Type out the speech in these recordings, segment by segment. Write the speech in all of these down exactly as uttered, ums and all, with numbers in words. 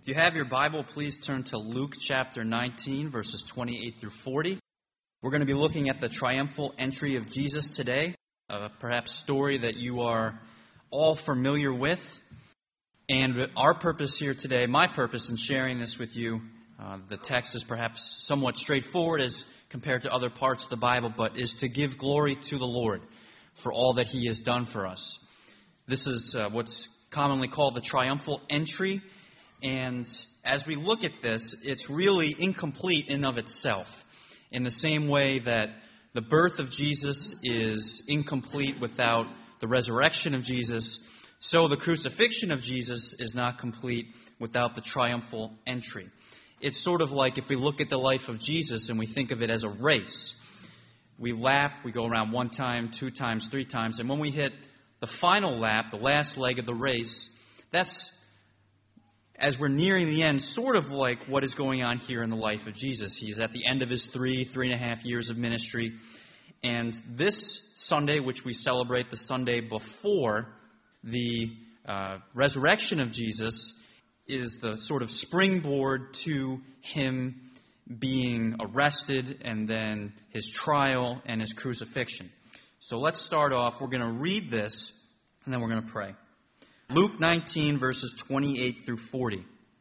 If you have your Bible, please turn to Luke chapter nineteen, verses twenty-eight through forty. We're going to be looking at the triumphal entry of Jesus today, a perhaps story that you are all familiar with. And our purpose here today, my purpose in sharing this with you, uh, the text is perhaps somewhat straightforward as compared to other parts of the Bible, but is to give glory to the Lord for all that He has done for us. This is uh, what's commonly called the triumphal entry. And as we look at this, it's really incomplete in of itself. In the same way that the birth of Jesus is incomplete without the resurrection of Jesus, so the crucifixion of Jesus is not complete without the triumphal entry. It's sort of like if we look at the life of Jesus and we think of it as a race. We lap, we go around one time, two times, three times, and when we hit the final lap, the last leg of the race, that's, as we're nearing the end, sort of like what is going on here in the life of Jesus. He's at the end of his three, three and a half years of ministry. And this Sunday, which we celebrate the Sunday before the uh, resurrection of Jesus, is the sort of springboard to him being arrested and then his trial and his crucifixion. So let's start off. We're going to read this and then we're going to pray. Luke nineteen, verses twenty-eight through forty.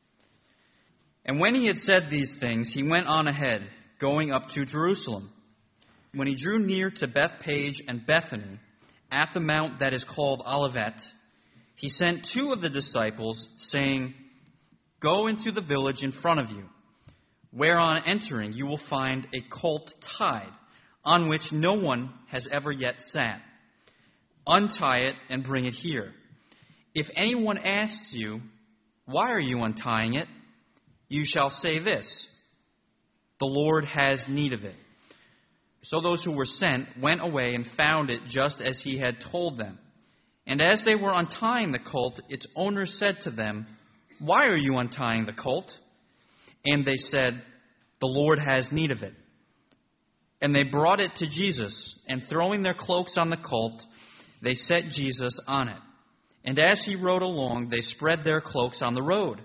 And when he had said these things, he went on ahead, going up to Jerusalem. When he drew near to Bethpage and Bethany, at the mount that is called Olivet, he sent two of the disciples, saying, "Go into the village in front of you, where on entering you will find a colt tied, on which no one has ever yet sat. Untie it and bring it here. If anyone asks you, 'Why are you untying it?' you shall say this, 'The Lord has need of it.'" So those who were sent went away and found it just as he had told them. And as they were untying the colt, its owner said to them, "Why are you untying the colt?" And they said, "The Lord has need of it." And they brought it to Jesus, and throwing their cloaks on the colt, they set Jesus on it. And as he rode along, they spread their cloaks on the road.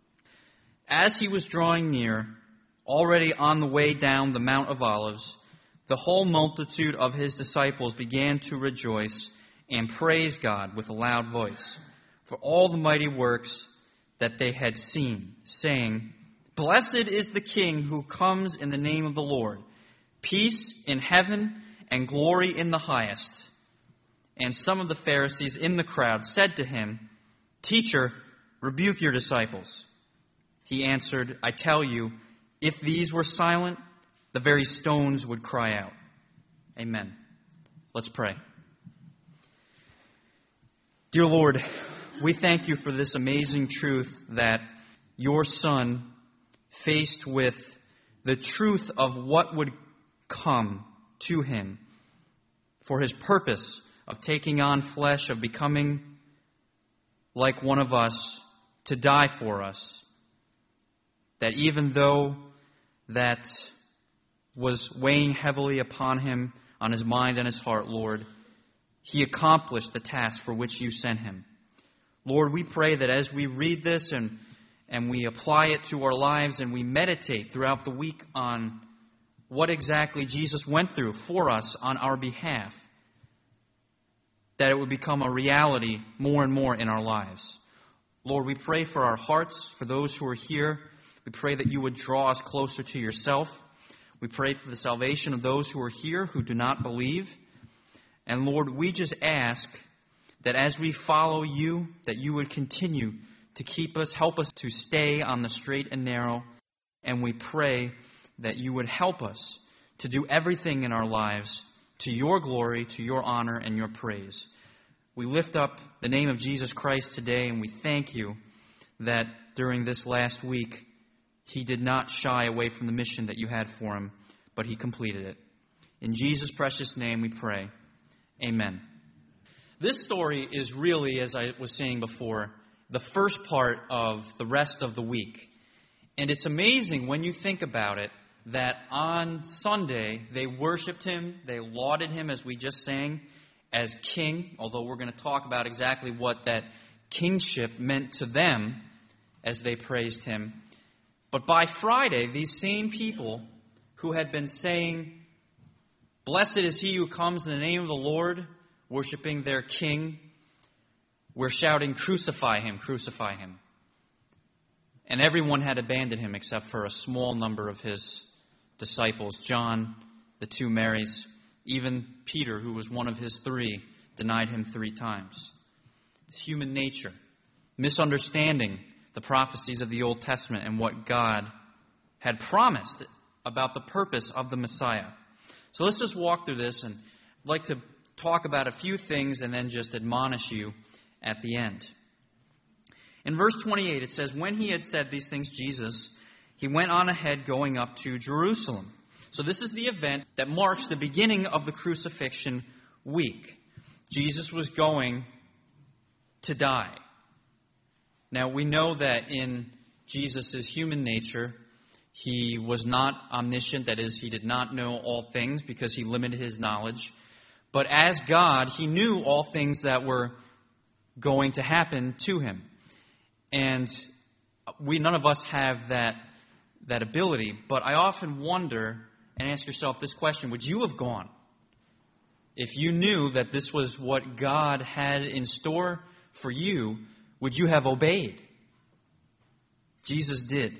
As he was drawing near, already on the way down the Mount of Olives, the whole multitude of his disciples began to rejoice and praise God with a loud voice for all the mighty works that they had seen, saying, "Blessed is the King who comes in the name of the Lord. Peace in heaven and glory in the highest." And some of the Pharisees in the crowd said to him, "Teacher, rebuke your disciples." He answered, "I tell you, if these were silent, the very stones would cry out." Amen. Let's pray. Dear Lord, we thank you for this amazing truth that your Son, faced with the truth of what would come to him for his purpose of taking on flesh, of becoming like one of us, to die for us, that even though that was weighing heavily upon him, on his mind and his heart, Lord, he accomplished the task for which you sent him. Lord, we pray that as we read this and, and we apply it to our lives and we meditate throughout the week on what exactly Jesus went through for us on our behalf, that it would become a reality more and more in our lives. Lord, we pray for our hearts, for those who are here. We pray that you would draw us closer to yourself. We pray for the salvation of those who are here who do not believe. And Lord, we just ask that as we follow you, that you would continue to keep us, help us to stay on the straight and narrow. And we pray that you would help us to do everything in our lives to your glory, to your honor, and your praise. We lift up the name of Jesus Christ today, and we thank you that during this last week, he did not shy away from the mission that you had for him, but he completed it. In Jesus' precious name we pray. Amen. This story is really, as I was saying before, the first part of the rest of the week. And it's amazing when you think about it that on Sunday they worshiped him, they lauded him, as we just sang, as king, although we're going to talk about exactly what that kingship meant to them as they praised him. But by Friday, these same people who had been saying, "Blessed is he who comes in the name of the Lord," worshiping their king, were shouting, "Crucify him, crucify him." And everyone had abandoned him except for a small number of his disciples, John, the two Marys, even Peter, who was one of his three, denied him three times. It's human nature, misunderstanding the prophecies of the Old Testament and what God had promised about the purpose of the Messiah. So let's just walk through this, and I'd like to talk about a few things and then just admonish you at the end. In verse twenty-eight, it says, "When he had said these things, Jesus, he went on ahead going up to Jerusalem." So this is the event that marks the beginning of the crucifixion week. Jesus was going to die. Now, we know that in Jesus' human nature, he was not omniscient. That is, he did not know all things because he limited his knowledge. But as God, he knew all things that were going to happen to him. And we, none of us have that, that ability. But I often wonder and ask yourself this question: would you have gone if you knew that this was what God had in store for you? Would you have obeyed? Jesus did.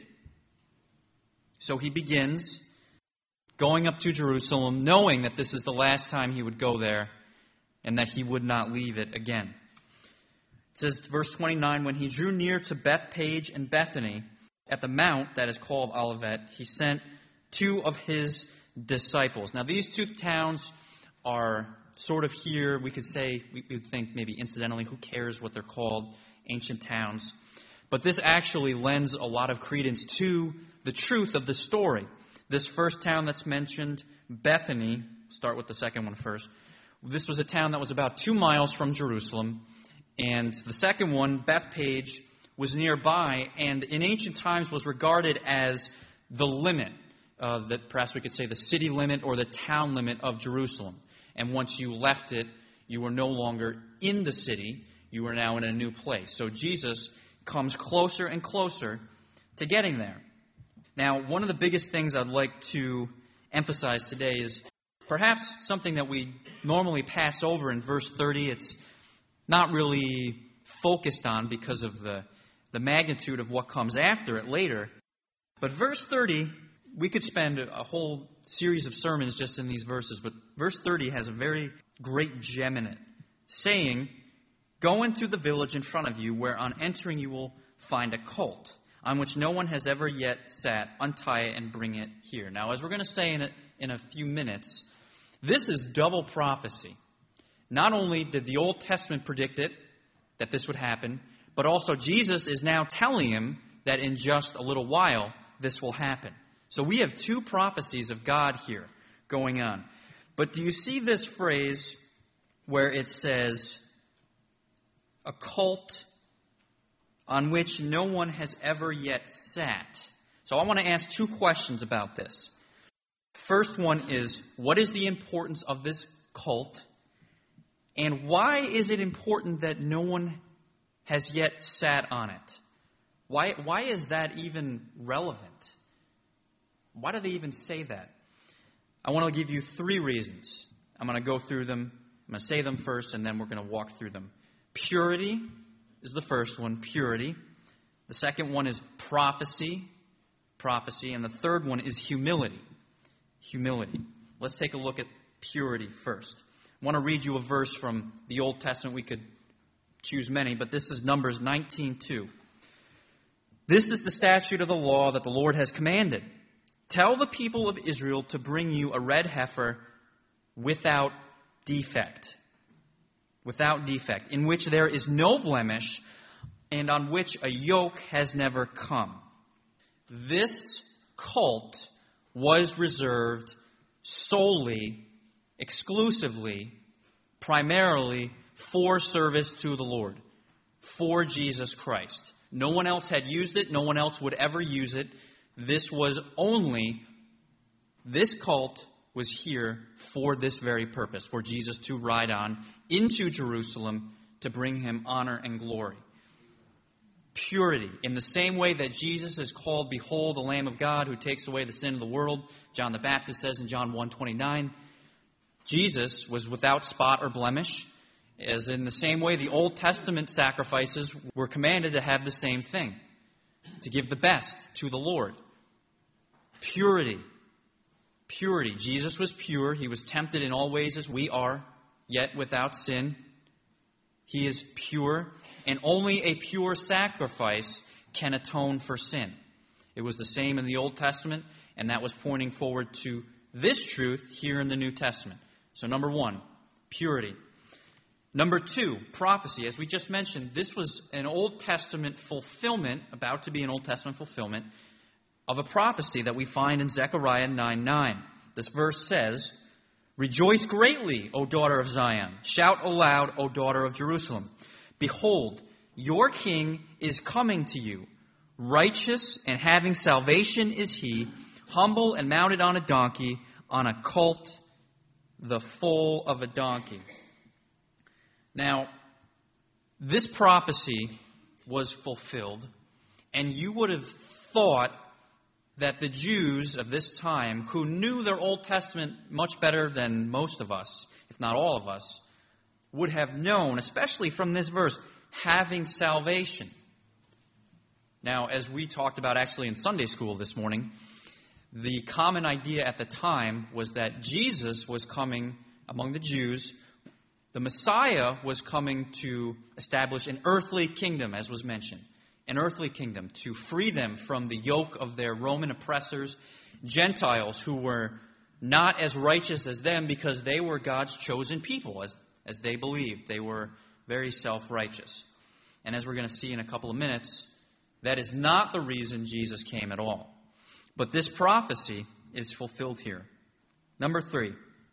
So he begins going up to Jerusalem, knowing that this is the last time he would go there and that he would not leave it again. It says, verse twenty-nine, "When he drew near to Bethpage and Bethany, at the mount that is called Olivet, he sent two of his disciples." Now, these two towns are sort of here, we could say, we would think maybe incidentally, who cares what they're called, ancient towns. But this actually lends a lot of credence to the truth of the story. This first town that's mentioned, Bethany, start with the second one first. This was a town that was about two miles from Jerusalem. And the second one, Bethpage, was nearby and in ancient times was regarded as the limit, uh, that perhaps we could say the city limit or the town limit of Jerusalem. And once you left it, you were no longer in the city. You were now in a new place. So Jesus comes closer and closer to getting there. Now, one of the biggest things I'd like to emphasize today is perhaps something that we normally pass over in verse thirty. It's not really focused on because of the, the magnitude of what comes after it later. But verse thirty, we could spend a whole series of sermons just in these verses, but verse thirty has a very great gem in it, saying, "Go into the village in front of you, where on entering you will find a colt, on which no one has ever yet sat. Untie it and bring it here." Now, as we're going to say in a, in a few minutes, this is double prophecy. Not only did the Old Testament predict it, that this would happen, but also Jesus is now telling him that in just a little while this will happen. So we have two prophecies of God here going on. But do you see this phrase where it says, "a colt on which no one has ever yet sat"? So I want to ask two questions about this. First one is, what is the importance of this colt? And why is it important that no one has yet sat on it? Why, why is that even relevant? Why do they even say that? I want to give you three reasons. I'm going to go through them. I'm going to say them first, and then we're going to walk through them. Purity is the first one, purity. The second one is prophecy, prophecy. And the third one is humility, humility. Let's take a look at purity first. I want to read you a verse from the Old Testament. We could choose many, but this is Numbers nineteen two. "This is the statute of the law that the Lord has commanded. Tell the people of Israel to bring you a red heifer without defect, without defect, in which there is no blemish, and on which a yoke has never come." This colt was reserved solely, exclusively, primarily for service to the Lord, for Jesus Christ. No one else had used it. No one else would ever use it. This was only, this colt was here for this very purpose, for Jesus to ride on into Jerusalem to bring him honor and glory. Purity. In the same way that Jesus is called, "Behold, the Lamb of God who takes away the sin of the world," John the Baptist says in John one twenty-nine, Jesus was without spot or blemish, as in the same way the Old Testament sacrifices were commanded to have the same thing, to give the best to the Lord. Purity. Purity. Jesus was pure. He was tempted in all ways as we are, yet without sin. He is pure, and only a pure sacrifice can atone for sin. It was the same in the Old Testament, and that was pointing forward to this truth here in the New Testament. So number one, purity. Number two, prophecy. As we just mentioned, this was an Old Testament fulfillment, about to be an Old Testament fulfillment, of a prophecy that we find in Zechariah nine nine. This verse says, "Rejoice greatly, O daughter of Zion. Shout aloud, O daughter of Jerusalem. Behold, your king is coming to you. Righteous and having salvation is he, humble and mounted on a donkey, on a colt, the foal of a donkey." Now, this prophecy was fulfilled, and you would have thought that the Jews of this time, who knew their Old Testament much better than most of us, if not all of us, would have known, especially from this verse, having salvation. Now, as we talked about actually in Sunday school this morning, the common idea at the time was that Jesus was coming among the Jews. The Messiah was coming to establish an earthly kingdom, as was mentioned. An earthly kingdom, to free them from the yoke of their Roman oppressors, Gentiles who were not as righteous as them because they were God's chosen people, as, as they believed. They were very self-righteous. And as we're going to see in a couple of minutes, that is not the reason Jesus came at all. But this prophecy is fulfilled here. Number three,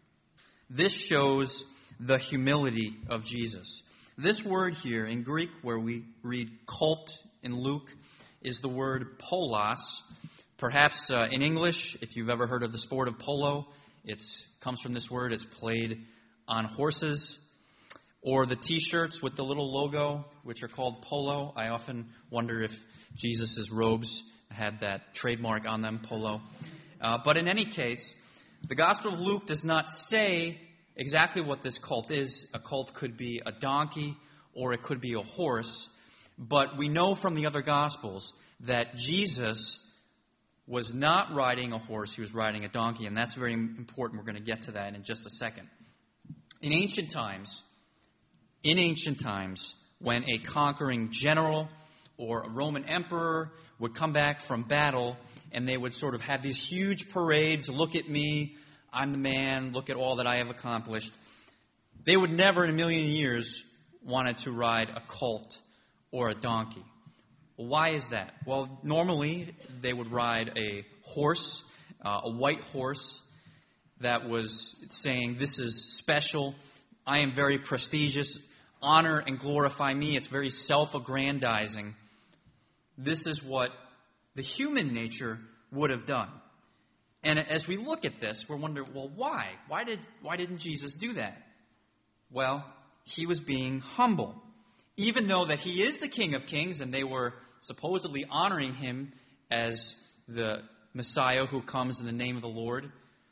this shows the humility of Jesus. This word here in Greek, where we read colt in Luke, is the word polos. Perhaps uh, in English, if you've ever heard of the sport of polo, it comes from this word. It's played on horses. Or the T-shirts with the little logo, which are called polo. I often wonder if Jesus' robes had that trademark on them, polo. Uh, but in any case, the Gospel of Luke does not say exactly what this colt is. A colt could be a donkey or it could be a horse. But we know from the other Gospels that Jesus was not riding a horse. He was riding a donkey. And that's very important. We're going to get to that in just a second. In ancient times, in ancient times, when a conquering general or a Roman emperor would come back from battle and they would sort of have these huge parades, look at me, I'm the man, look at all that I have accomplished. They would never in a million years wanted to ride a colt or a donkey. Well, why is that? Well, normally they would ride a horse, uh, a white horse that was saying, this is special, I am very prestigious, honor and glorify me. It's very self-aggrandizing. This is what the human nature would have done. And as we look at this, we're wondering, well, why? Why did why didn't Jesus do that? Well, he was being humble. Even though that he is the King of Kings and they were supposedly honoring him as the Messiah who comes in the name of the Lord,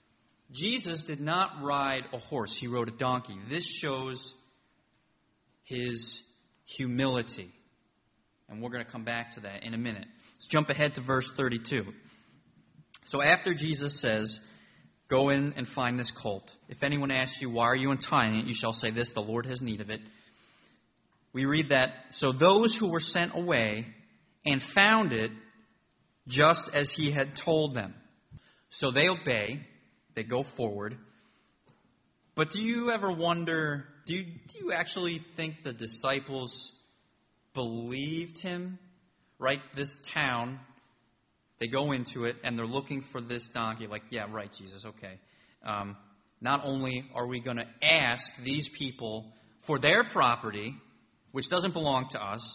Jesus did not ride a horse. He rode a donkey. This shows his humility. And we're going to come back to that in a minute. Let's jump ahead to verse thirty-two. So after Jesus says, go in and find this colt. If anyone asks you, why are you untying it? You shall say this, the Lord has need of it. We read that, so those who were sent away and found it just as he had told them. So they obey, they go forward. But do you ever wonder, do you, do you actually think the disciples believed him? Right, this town, they go into it and they're looking for this donkey. Like, yeah, right, Jesus, okay. Um, not only are we going to ask these people for their property, which doesn't belong to us,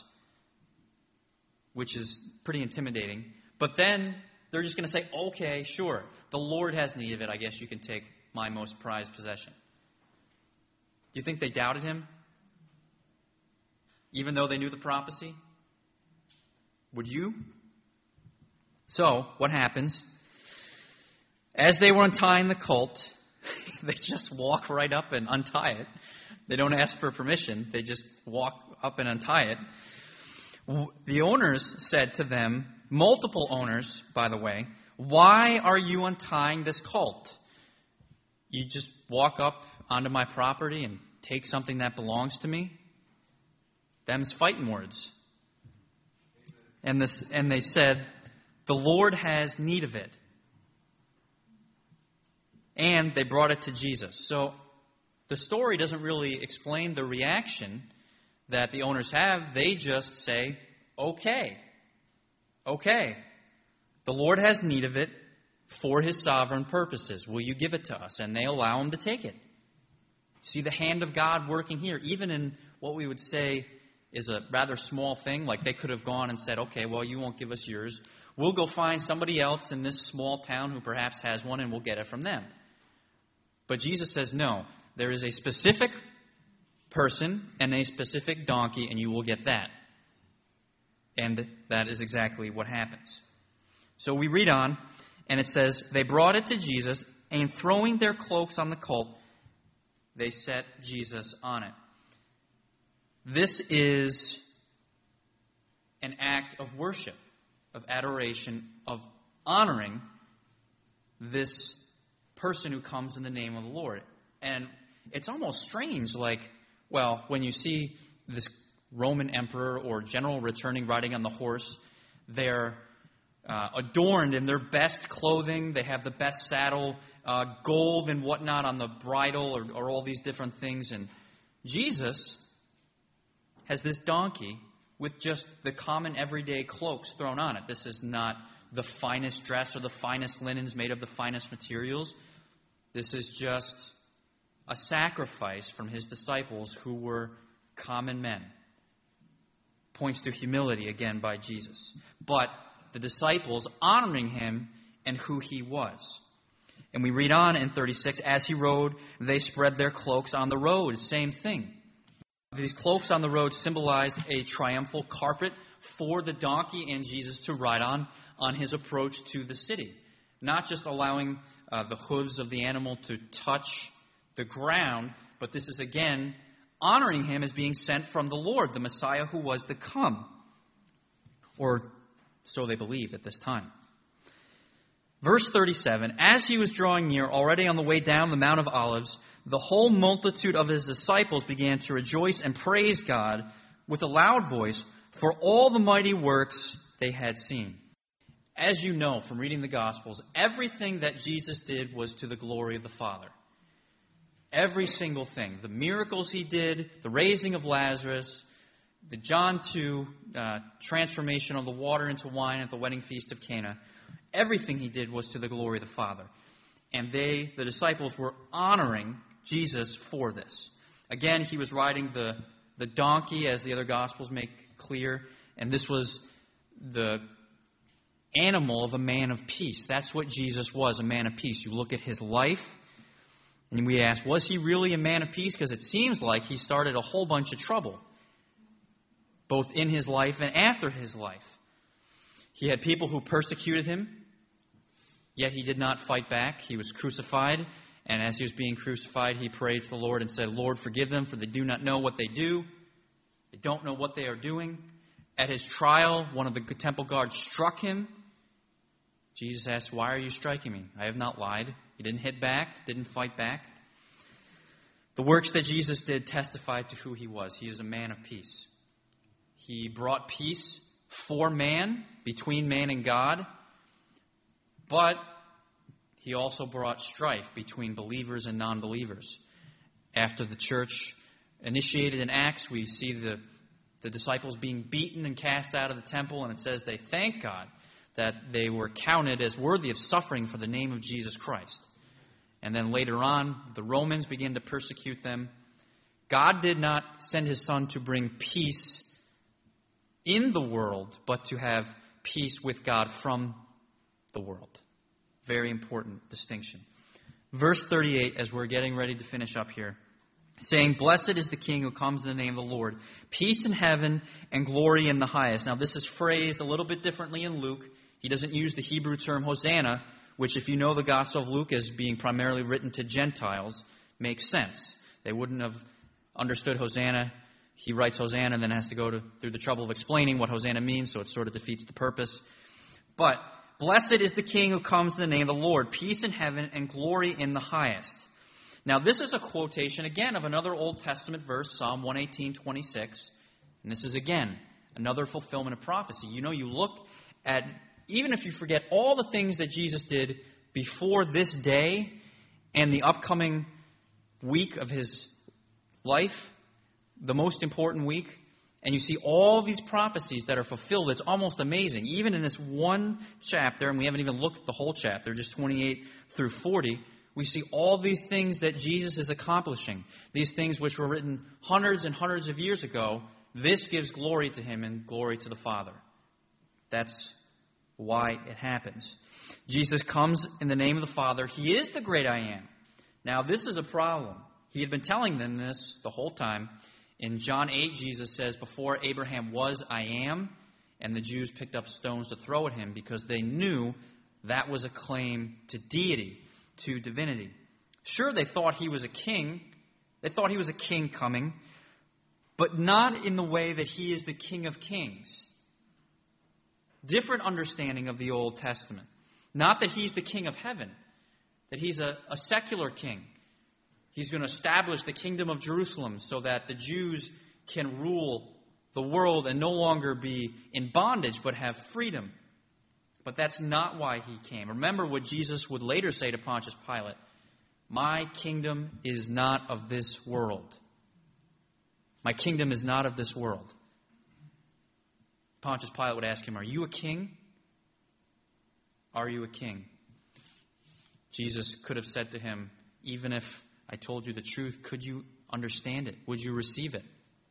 which is pretty intimidating, but then they're just going to say, okay, sure, the Lord has need of it. I guess you can take my most prized possession. Do you think they doubted him? Even though they knew the prophecy? Would you? So, what happens? As they were untying the colt, they just walk right up and untie it. They don't ask for permission. They just walk up and untie it. The owners said to them, multiple owners, by the way, why are you untying this colt? You just walk up onto my property and take something that belongs to me? Them's fighting words. And this, and they said, the Lord has need of it. And they brought it to Jesus. So the story doesn't really explain the reaction that the owners have. They just say, okay, okay, the Lord has need of it for his sovereign purposes. Will you give it to us? And they allow him to take it. See the hand of God working here, even in what we would say is a rather small thing. Like they could have gone and said, okay, well, you won't give us yours. We'll go find somebody else in this small town who perhaps has one, and we'll get it from them. But Jesus says, no, there is a specific person and a specific donkey, and you will get that. And that is exactly what happens. So we read on, and it says, they brought it to Jesus, and throwing their cloaks on the colt, they set Jesus on it. This is an act of worship, of adoration, of honoring this person who comes in the name of the Lord. And it's almost strange, like, well, when you see this Roman emperor or general returning riding on the horse, they're uh, adorned in their best clothing. They have the best saddle, uh, gold and whatnot on the bridle, or, or all these different things. And Jesus has this donkey with just the common everyday cloaks thrown on it. This is not the finest dress or the finest linens made of the finest materials. This is just a sacrifice from his disciples who were common men. Points to humility again by Jesus. But the disciples honoring him and who he was. And we read on in thirty-six, as he rode, they spread their cloaks on the road. Same thing. These cloaks on the road symbolized a triumphal carpet for the donkey and Jesus to ride on on his approach to the city. Not just allowing uh, the hooves of the animal to touch the ground, but this is again honoring him as being sent from the Lord, the Messiah who was to come. Or so they believed at this time. Verse thirty-seven, as he was drawing near, already on the way down the Mount of Olives, the whole multitude of his disciples began to rejoice and praise God with a loud voice for all the mighty works they had seen. As you know from reading the Gospels, everything that Jesus did was to the glory of the Father. Every single thing. The miracles he did, the raising of Lazarus, the John two uh, transformation of the water into wine at the wedding feast of Cana. Everything he did was to the glory of the Father. And they, the disciples, were honoring Jesus for this. Again, he was riding the, the donkey, as the other Gospels make clear. And this was the animal of a man of peace. That's what Jesus was, a man of peace. You look at his life, and we ask, was he really a man of peace? Because it seems like he started a whole bunch of trouble, both in his life and after his life. He had people who persecuted him, yet he did not fight back. He was crucified, and as he was being crucified, he prayed to the Lord and said, Lord, forgive them, for they do not know what they do. They don't know what they are doing. At his trial, one of the temple guards struck him. Jesus asked, why are you striking me? I have not lied. He didn't hit back, didn't fight back. The works that Jesus did testified to who he was. He is a man of peace. He brought peace for man, between man and God, but he also brought strife between believers and non-believers. After the church initiated in Acts, we see the, the disciples being beaten and cast out of the temple, and it says they thank God that they were counted as worthy of suffering for the name of Jesus Christ. And then later on, the Romans began to persecute them. God did not send his Son to bring peace in the world, but to have peace with God from the world. Very important distinction. Verse thirty-eight, as we're getting ready to finish up here. saying, "Blessed is the King who comes in the name of the Lord. Peace in heaven and glory in the highest." Now, this is phrased a little bit differently in Luke. He doesn't use the Hebrew term Hosanna, which, if you know the Gospel of Luke as being primarily written to Gentiles, makes sense. They wouldn't have understood Hosanna. He writes Hosanna and then has to go to, through the trouble of explaining what Hosanna means, so it sort of defeats the purpose. But, "Blessed is the King who comes in the name of the Lord. Peace in heaven and glory in the highest." Now, this is a quotation, again, of another Old Testament verse, Psalm one eighteen, twenty-six. And this is, again, another fulfillment of prophecy. You know, you look at, even if you forget all the things that Jesus did before this day and the upcoming week of his life, the most important week, and you see all these prophecies that are fulfilled, it's almost amazing. Even in this one chapter, and we haven't even looked at the whole chapter, just twenty-eight through forty, we see all these things that Jesus is accomplishing. These things which were written hundreds and hundreds of years ago. This gives glory to him and glory to the Father. That's why it happens. Jesus comes in the name of the Father. He is the great I am. Now, this is a problem. He had been telling them this the whole time. In John eight, Jesus says, "Before Abraham was, I am." And the Jews picked up stones to throw at him because they knew that was a claim to deity, to divinity. Sure, they thought he was a king. They thought he was a king coming, but not in the way that he is the King of Kings. Different understanding of the Old Testament. Not that he's the King of heaven, that he's a, a secular king. He's going to establish the kingdom of Jerusalem so that the Jews can rule the world and no longer be in bondage but have freedom. But that's not why he came. Remember what Jesus would later say to Pontius Pilate. "My kingdom is not of this world." My kingdom is not of this world. Pontius Pilate would ask him, "Are you a king? Are you a king?" Jesus could have said to him, "Even if I told you the truth, could you understand it? Would you receive it?"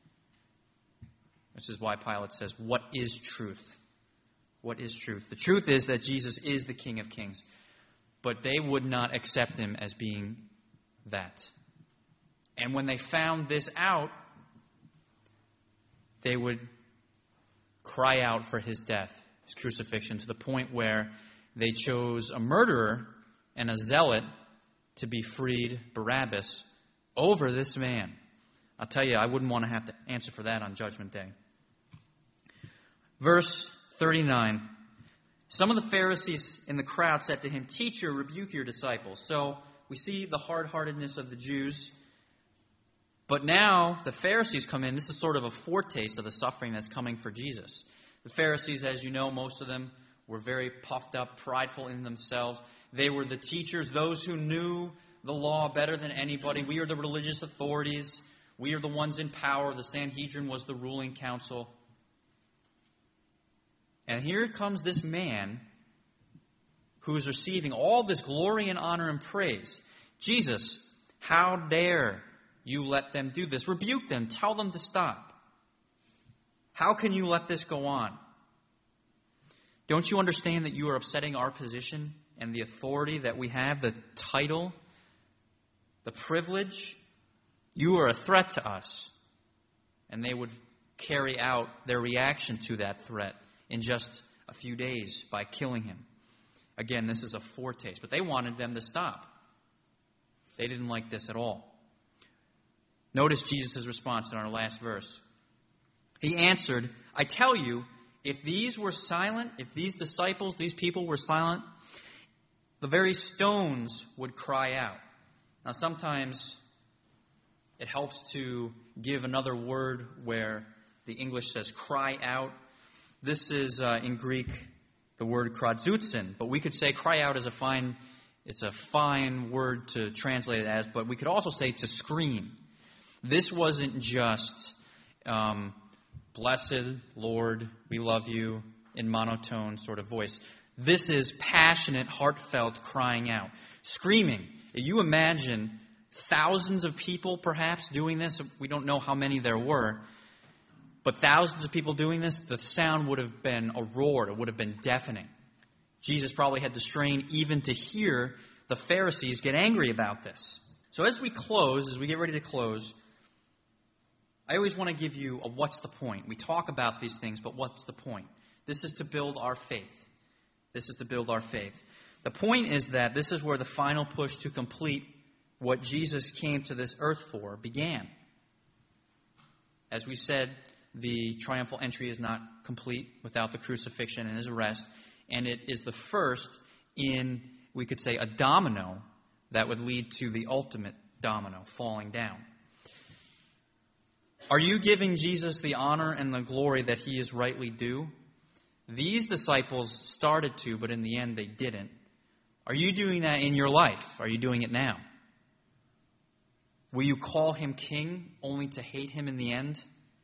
This is why Pilate says, "What is truth?" What is truth? The truth is that Jesus is the King of Kings. But they would not accept him as being that. And when they found this out, they would cry out for his death, his crucifixion, to the point where they chose a murderer and a zealot to be freed, Barabbas, over this man. I'll tell you, I wouldn't want to have to answer for that on Judgment Day. Verse thirty-nine. Some of the Pharisees in the crowd said to him, "Teacher, rebuke your disciples." So we see the hard-heartedness of the Jews. But now the Pharisees come in. This is sort of a foretaste of the suffering that's coming for Jesus. The Pharisees, as you know, most of them were very puffed up, prideful in themselves. They were the teachers, those who knew the law better than anybody. We are the religious authorities. We are the ones in power. The Sanhedrin was the ruling council. And here comes this man who is receiving all this glory and honor and praise. Jesus, how dare you let them do this? Rebuke them. Tell them to stop. How can you let this go on? Don't you understand that you are upsetting our position and the authority that we have, the title, the privilege? You are a threat to us. And they would carry out their reaction to that threat in just a few days by killing him. Again, this is a foretaste, but they wanted them to stop. They didn't like this at all. Notice Jesus' response in our last verse. He answered, "I tell you, if these were silent, if these disciples, these people were silent, the very stones would cry out." Now, sometimes it helps to give another word where the English says cry out. This is, uh, in Greek, the word krazoutsin. But we could say cry out is a fine, it's a fine word to translate it as, but we could also say to scream. This wasn't just, um, "Blessed Lord, we love you," in monotone sort of voice. This is passionate, heartfelt crying out, screaming. You imagine thousands of people perhaps doing this. We don't know how many there were. But thousands of people doing this, the sound would have been a roar. It would have been deafening. Jesus probably had to strain even to hear the Pharisees get angry about this. So as we close, as we get ready to close, I always want to give you a what's the point. We talk about these things, but what's the point? This is to build our faith. This is to build our faith. The point is that this is where the final push to complete what Jesus came to this earth for began. As we said, the triumphal entry is not complete without the crucifixion and his arrest, and it is the first in, we could say, a domino that would lead to the ultimate domino falling down. Are you giving Jesus the honor and the glory that he is rightly due? These disciples started to, but in the end they didn't. Are you doing that in your life? Are you doing it now? Will you call him king only to hate him in the end?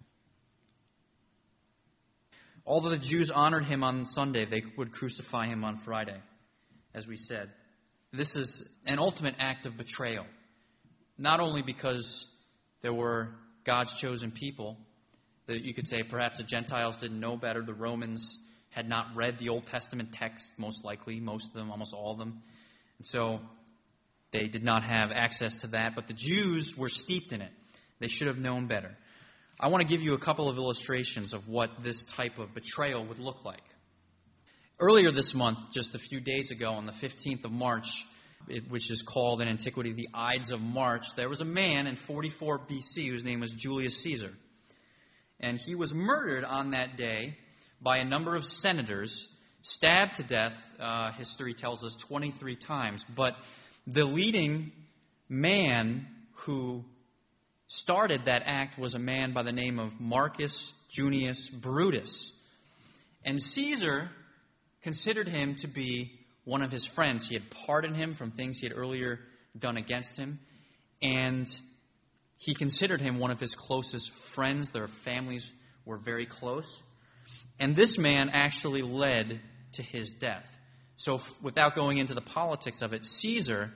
Although the Jews honored him on Sunday, they would crucify him on Friday, as we said. This is an ultimate act of betrayal. Not only because there were God's chosen people, that you could say perhaps the Gentiles didn't know better, the Romans had not read the Old Testament text, most likely, most of them, almost all of them. And so they did not have access to that, but the Jews were steeped in it. They should have known better. I want to give you a couple of illustrations of what this type of betrayal would look like. Earlier this month, just a few days ago, on the fifteenth of March, it, which is called in antiquity the Ides of March, there was a man in forty-four B C whose name was Julius Caesar. And he was murdered on that day by a number of senators, stabbed to death, uh, history tells us, twenty-three times. But the leading man who started that act was a man by the name of Marcus Junius Brutus. And Caesar considered him to be one of his friends. He had pardoned him from things he had earlier done against him. And he considered him one of his closest friends. Their families were very close. And this man actually led to his death. So f- without going into the politics of it, Caesar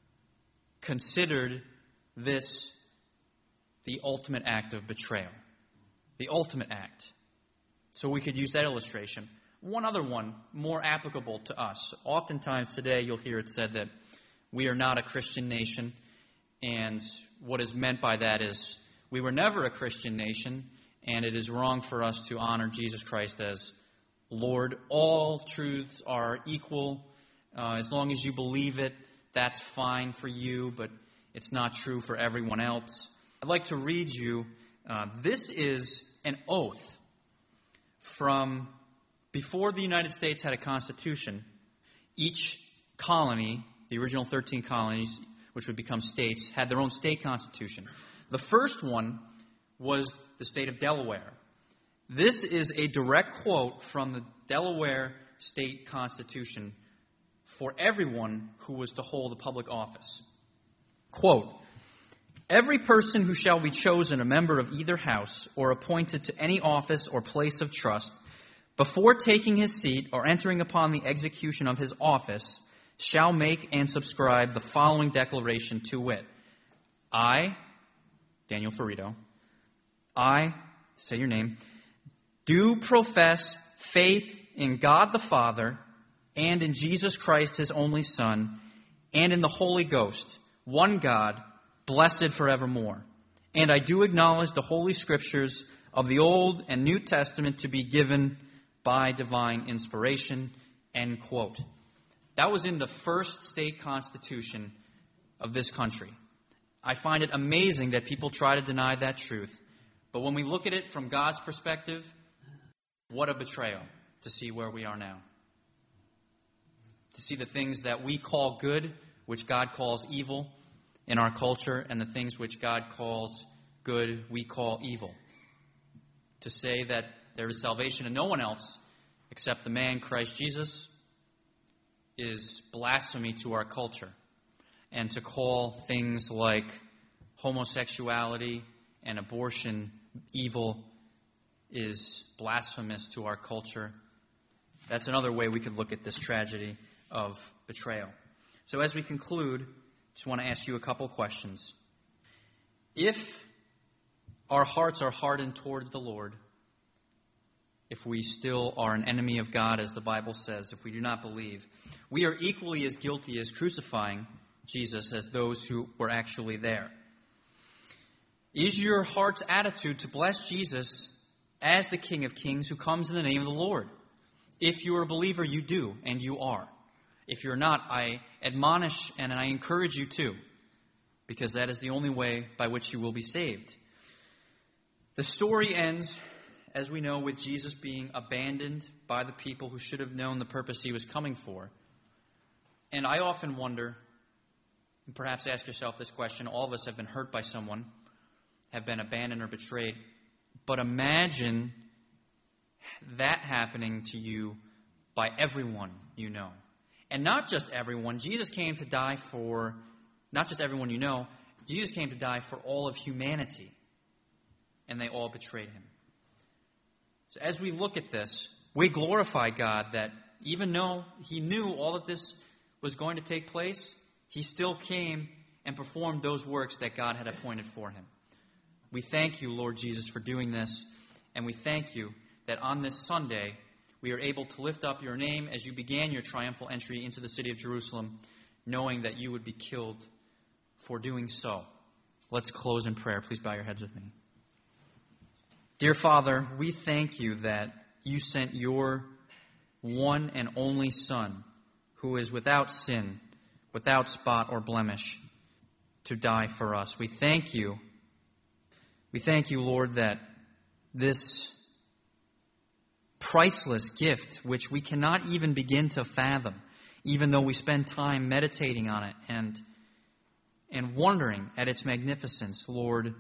considered this the ultimate act of betrayal. The ultimate act. So we could use that illustration. One other one, more applicable to us. Oftentimes today you'll hear it said that we are not a Christian nation. And what is meant by that is we were never a Christian nation, and it is wrong for us to honor Jesus Christ as Lord. All truths are equal. Uh, as long as you believe it, that's fine for you, but it's not true for everyone else. I'd like to read you, uh, this is an oath from before the United States had a constitution. Each colony, the original thirteen colonies, which would become states, had their own state constitution. The first one was the state of Delaware. This is a direct quote from the Delaware state constitution for everyone who was to hold a public office. Quote, "Every person who shall be chosen a member of either house or appointed to any office or place of trust, before taking his seat or entering upon the execution of his office, shall make and subscribe the following declaration, to wit, I, Daniel Ferrito, I, say your name, do profess faith in God the Father and in Jesus Christ, his only Son, and in the Holy Ghost, one God, blessed forevermore. And I do acknowledge the Holy Scriptures of the Old and New Testament to be given by divine inspiration," end quote. That was in the first state constitution of this country. I find it amazing that people try to deny that truth. But when we look at it from God's perspective, what a betrayal to see where we are now. To see the things that we call good, which God calls evil in our culture, and the things which God calls good, we call evil. To say that there is salvation in no one else except the man Christ Jesus is blasphemy to our culture. And to call things like homosexuality and abortion evil is blasphemous to our culture. That's another way we could look at this tragedy of betrayal. So as we conclude, I just want to ask you a couple questions. If our hearts are hardened towards the Lord, if we still are an enemy of God, as the Bible says, if we do not believe, we are equally as guilty as crucifying Jesus as those who were actually there. Is your heart's attitude to bless Jesus as the King of Kings who comes in the name of the Lord? If you are a believer, you do, and you are. If you're not, I admonish and I encourage you to, because that is the only way by which you will be saved. The story ends, as we know, with Jesus being abandoned by the people who should have known the purpose he was coming for. And I often wonder, and perhaps ask yourself this question, all of us have been hurt by someone, have been abandoned or betrayed, but imagine that happening to you by everyone you know. And not just everyone. Jesus came to die for, not just everyone you know, Jesus came to die for all of humanity. And they all betrayed him. So as we look at this, we glorify God that even though he knew all of this was going to take place, he still came and performed those works that God had appointed for him. We thank you, Lord Jesus, for doing this, and we thank you that on this Sunday we are able to lift up your name as you began your triumphal entry into the city of Jerusalem, knowing that you would be killed for doing so. Let's close in prayer. Please bow your heads with me. Dear Father, we thank you that you sent your one and only Son, who is without sin, without spot or blemish, to die for us. We thank you. We thank you, Lord, that this priceless gift, which we cannot even begin to fathom, even though we spend time meditating on it and, and wondering at its magnificence, Lord,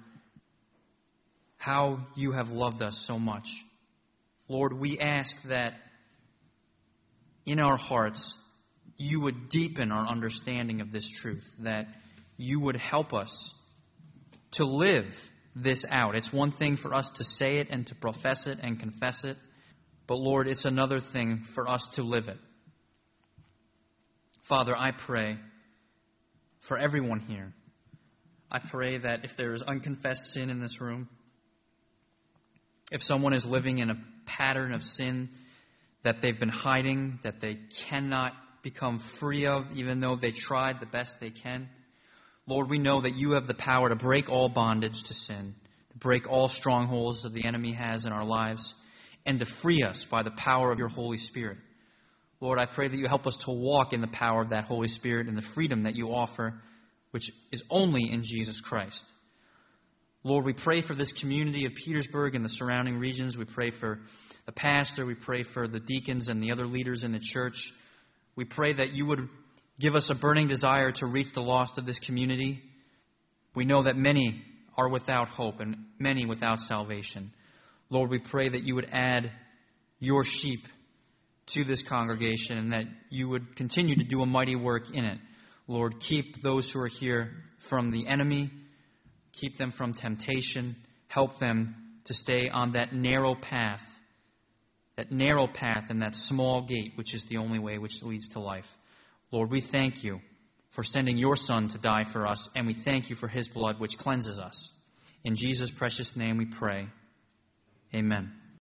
how you have loved us so much. Lord, we ask that in our hearts you would deepen our understanding of this truth, that you would help us to live this out. It's one thing for us to say it and to profess it and confess it, but Lord, it's another thing for us to live it. Father, I pray for everyone here. I pray that if there is unconfessed sin in this room, if someone is living in a pattern of sin that they've been hiding, that they cannot become free of, even though they tried the best they can, Lord, we know that you have the power to break all bondage to sin, to break all strongholds that the enemy has in our lives, and to free us by the power of your Holy Spirit. Lord, I pray that you help us to walk in the power of that Holy Spirit and the freedom that you offer, which is only in Jesus Christ. Lord, we pray for this community of Petersburg and the surrounding regions. We pray for the pastor. We pray for the deacons and the other leaders in the church. We pray that you would give us a burning desire to reach the lost of this community. We know that many are without hope and many without salvation. Lord, we pray that you would add your sheep to this congregation and that you would continue to do a mighty work in it. Lord, keep those who are here from the enemy. Keep them from temptation. Help them to stay on that narrow path, that narrow path and that small gate, which is the only way which leads to life. Lord, we thank you for sending your Son to die for us, and we thank you for his blood which cleanses us. In Jesus' precious name we pray. Amen.